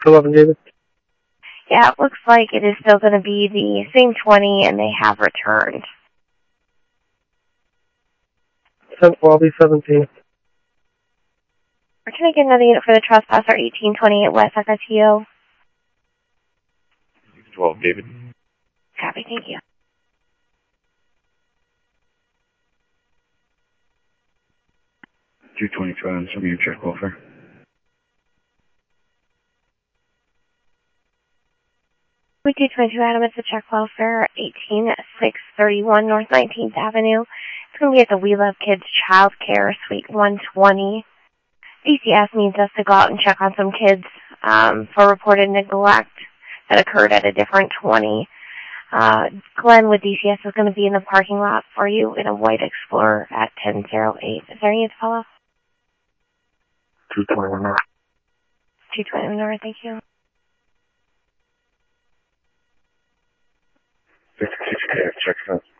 11, David. Yeah, it looks like it is still going to be the same 20, and they have returned. 10-12, 17. Or can I get another unit for the trespasser, 1828 West SITO? 12, David. Copy, thank you. $225, some of your check welfare. We do 22 Adam, it's the check welfare, 18631 North 19th Avenue. It's going to be at the We Love Kids Child Care Suite 120. DCS needs us to go out and check on some kids for reported neglect that occurred at a different 20. Glenn with DCS is going to be in the parking lot for you in a white Explorer at 1008. Is there any to follow? 221 North. 221 North, thank you. 56K, check sense.